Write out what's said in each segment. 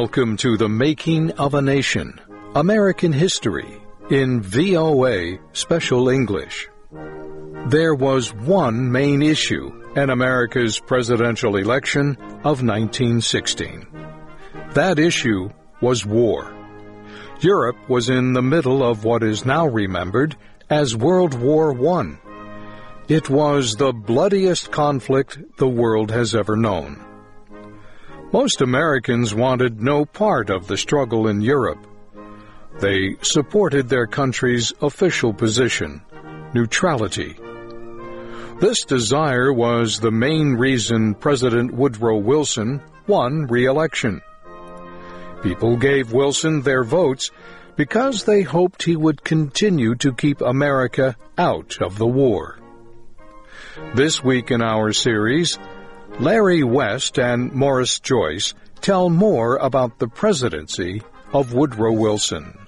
Welcome to The Making of a Nation, American History, in VOA Special English. There was one main issue in America's presidential election of 1916. That issue was war. Europe was in the middle of what is now remembered as World War I. It was the bloodiest conflict the world has ever known. Most Americans wanted no part of the struggle in Europe. They supported their country's official position, neutrality. This desire was the main reason President Woodrow Wilson won re-election. People gave Wilson their votes because they hoped he would continue to keep America out of the war. This week in our series, Larry West and Morris Joyce tell more about the presidency of Woodrow Wilson.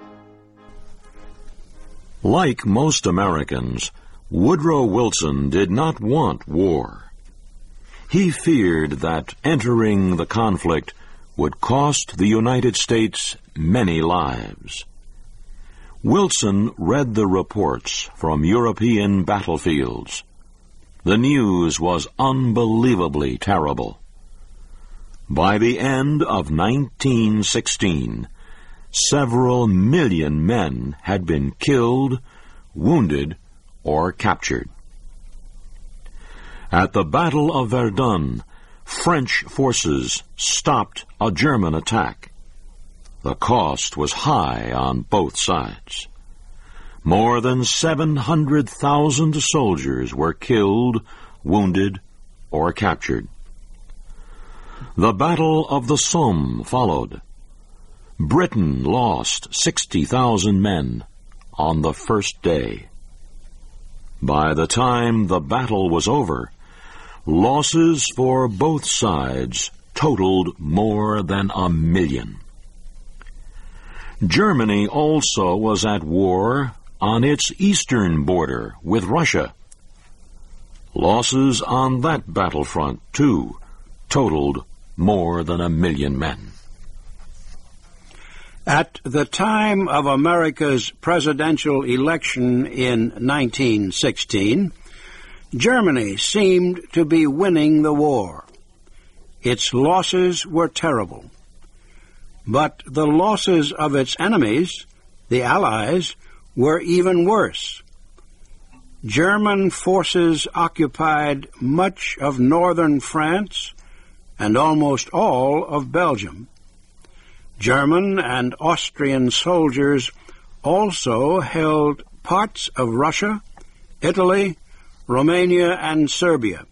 Like most Americans, Woodrow Wilson did not want war. He feared that entering the conflict would cost the United States many lives. Wilson read the reports from European battlefields. The news was unbelievably terrible. By the end of 1916, several million men had been killed, wounded, or captured. At the Battle of Verdun, French forces stopped a German attack. The cost was high on both sides. More than 700,000 soldiers were killed, wounded, or captured. The Battle of the Somme followed. Britain lost 60,000 men on the first day. By the time the battle was over, losses for both sides totaled more than 1 million. Germany also was at war on its eastern border with Russia. Losses on that battlefront, too, totaled more than 1 million men. At the time of America's presidential election in 1916, Germany seemed to be winning the war. Its losses were terrible. But the losses of its enemies, the Allies, were even worse. German forces occupied much of northern France and almost all of Belgium. German and Austrian soldiers also held parts of Russia, Italy, Romania, and Serbia.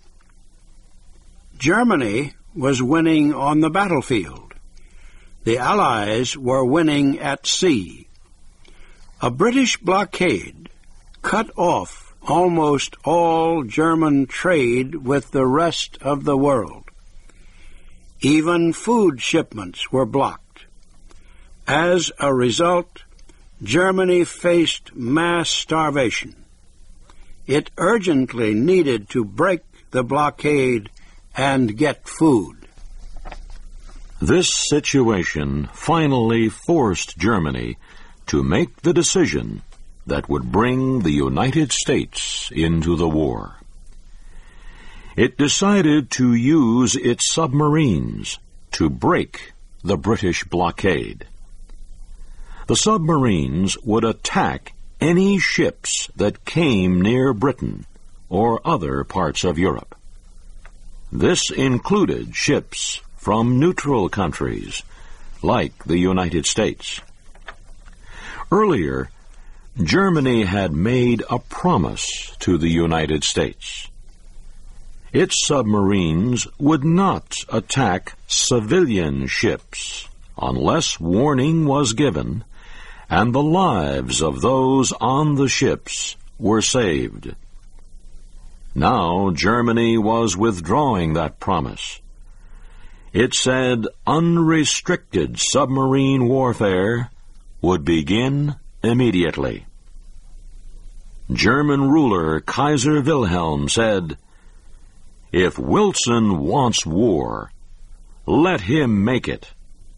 Germany was winning on the battlefield. The Allies were winning at sea. A British blockade cut off almost all German trade with the rest of the world. Even food shipments were blocked. As a result, Germany faced mass starvation. It urgently needed to break the blockade and get food. This situation finally forced Germany to make the decision that would bring the United States into the war. It decided to use its submarines to break the British blockade. The submarines would attack any ships that came near Britain or other parts of Europe. This included ships from neutral countries like the United States. Earlier, Germany had made a promise to the United States. Its submarines would not attack civilian ships unless warning was given and the lives of those on the ships were saved. Now Germany was withdrawing that promise. It said unrestricted submarine warfare would begin immediately. German ruler Kaiser Wilhelm said, "If Wilson wants war, let him make it.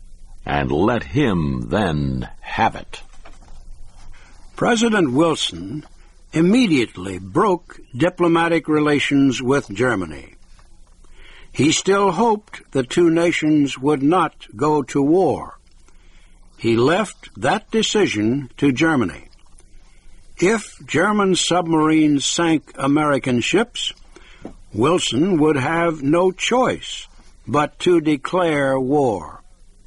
and let him then have it. President Wilson immediately broke diplomatic relations with Germany. He still hoped the two nations would not go to war. He left that decision to Germany. If German submarines sank American ships, Wilson would have no choice but to declare war.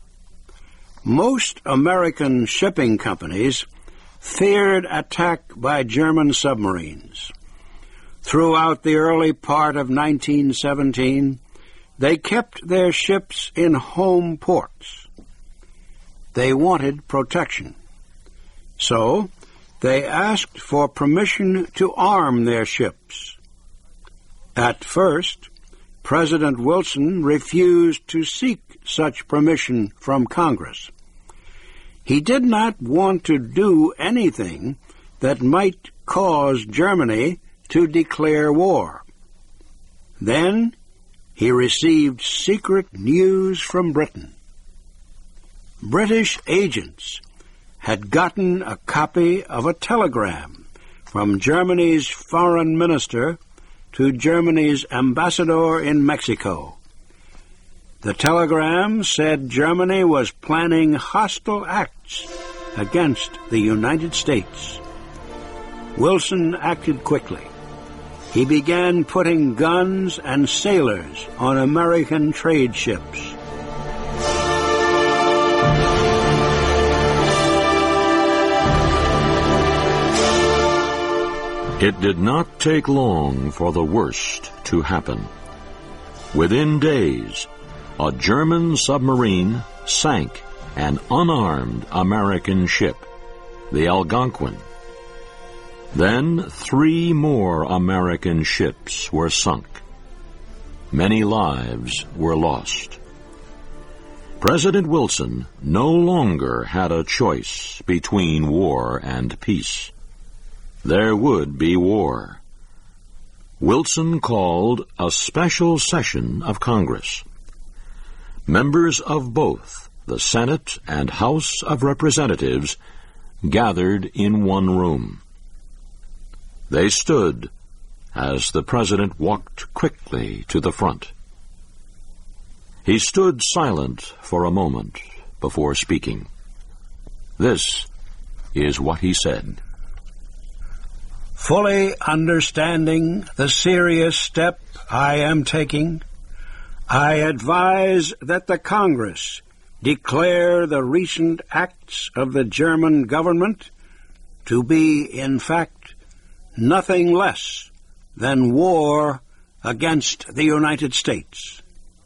Most American shipping companies feared attack by German submarines. Throughout the early part of 1917, they kept their ships in home ports. They wanted protection. So, they asked for permission to arm their ships. At first, President Wilson refused to seek such permission from Congress. He did not want to do anything that might cause Germany to declare war. Then he received secret news from Britain. British agents had gotten a copy of a telegram from Germany's foreign minister to Germany's ambassador in Mexico. The telegram said Germany was planning hostile acts against the United States. Wilson acted quickly. He began putting guns and sailors on American trade ships. It did not take long for the worst to happen. Within days, a German submarine sank an unarmed American ship, the Algonquin. Then 3 more American ships were sunk. Many lives were lost. President Wilson no longer had a choice between war and peace. There would be war. Wilson called a special session of Congress. Members of both the Senate and House of Representatives gathered in one room. They stood as the President walked quickly to the front. He stood silent for a moment before speaking. This is what he said. Fully understanding the serious step I am taking, I advise that the Congress declare the recent acts of the German government to be, in fact, nothing less than war against the United States.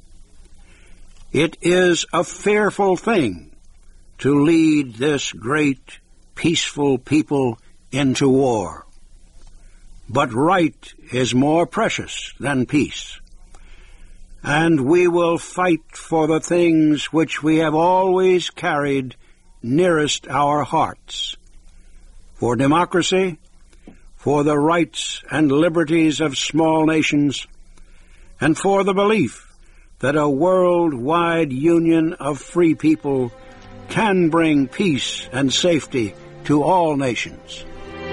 It is a fearful thing to lead this great, peaceful people into war. But right is more precious than peace. And we will fight for the things which we have always carried nearest our hearts. For democracy, for the rights and liberties of small nations, and for the belief that a worldwide union of free people can bring peace and safety to all nations.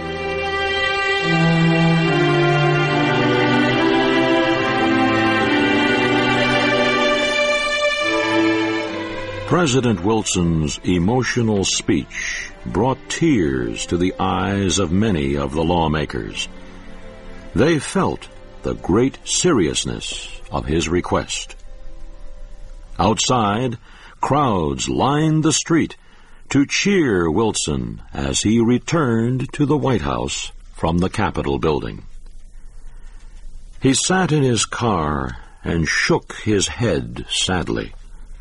President Wilson's emotional speech brought tears to the eyes of many of the lawmakers. They felt the great seriousness of his request. Outside, crowds lined the street to cheer Wilson as he returned to the White House from the Capitol building. He sat in his car and shook his head sadly.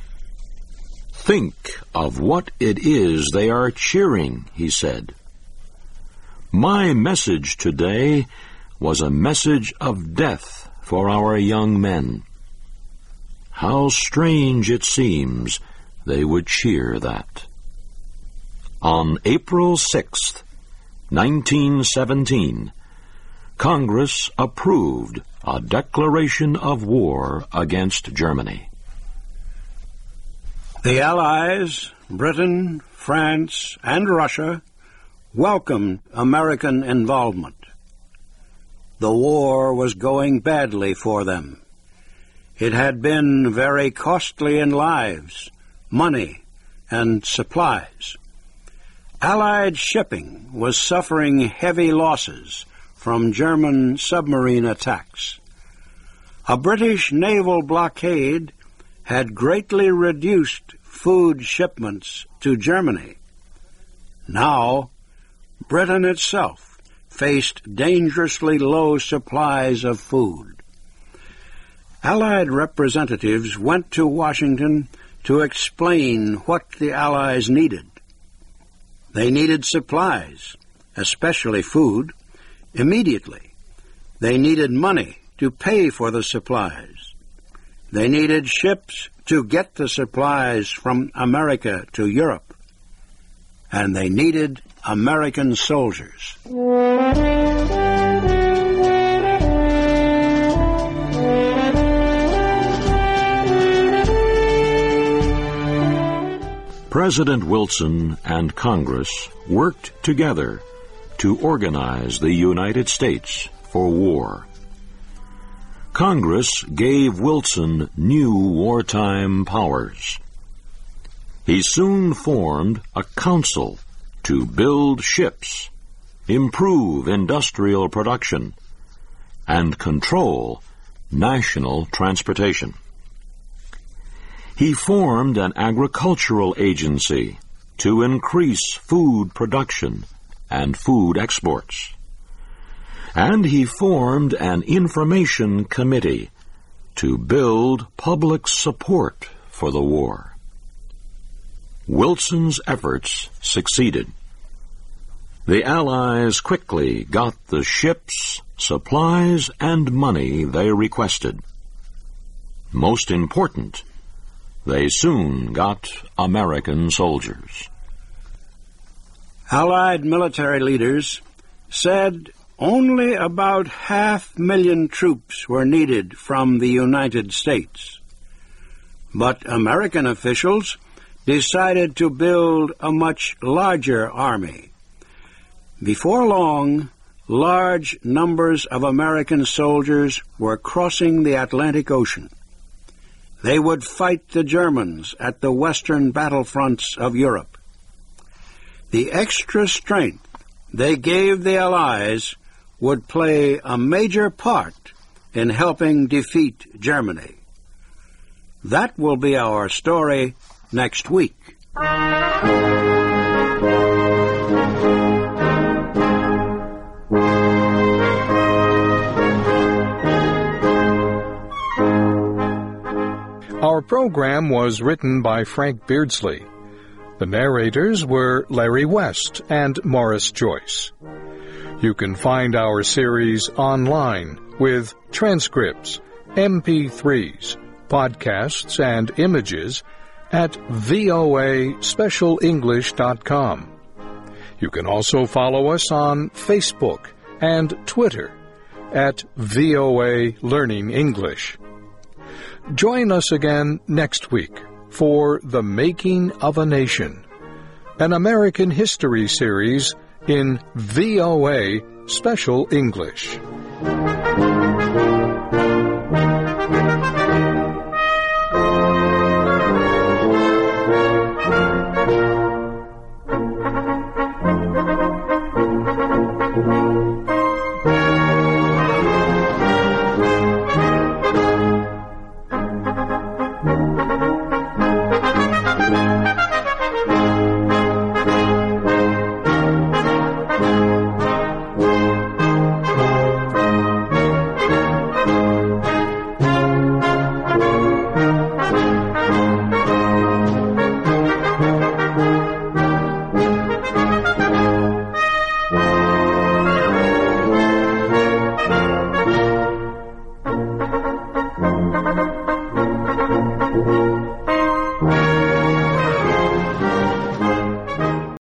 "Think of what it is they are cheering," he said. "My message today was a message of death for our young men. How strange it seems they would cheer that." On April 6th, 1917, Congress approved a declaration of war against Germany. The Allies, Britain, France, and Russia, welcomed American involvement. The war was going badly for them. It had been very costly in lives, money, and supplies. Allied shipping was suffering heavy losses from German submarine attacks. A British naval blockade had greatly reduced food shipments to Germany. Now, Britain itself faced dangerously low supplies of food. Allied representatives went to Washington to explain what the Allies needed. They needed supplies, especially food, immediately. They needed money to pay for the supplies. They needed ships to get the supplies from America to Europe. And they needed American soldiers. President Wilson and Congress worked together to organize the United States for war. Congress gave Wilson new wartime powers. He soon formed a council to build ships, improve industrial production, and control national transportation. He formed an agricultural agency to increase food production and food exports. And he formed an information committee to build public support for the war. Wilson's efforts succeeded. The Allies quickly got the ships, supplies, and money they requested. Most important, they soon got American soldiers. Allied military leaders said only about 500,000 troops were needed from the United States. But American officials decided to build a much larger army. Before long, large numbers of American soldiers were crossing the Atlantic Ocean. They would fight the Germans at the western battlefronts of Europe. The extra strength they gave the Allies would play a major part in helping defeat Germany. That will be our story next week. Our program was written by Frank Beardsley. The narrators were Larry West and Morris Joyce. You can find our series online with transcripts, MP3s, podcasts, and images at voaspecialenglish.com. You can also follow us on Facebook and Twitter at VOA Learning English. Join us again next week for The Making of a Nation, an American history series in VOA Special English.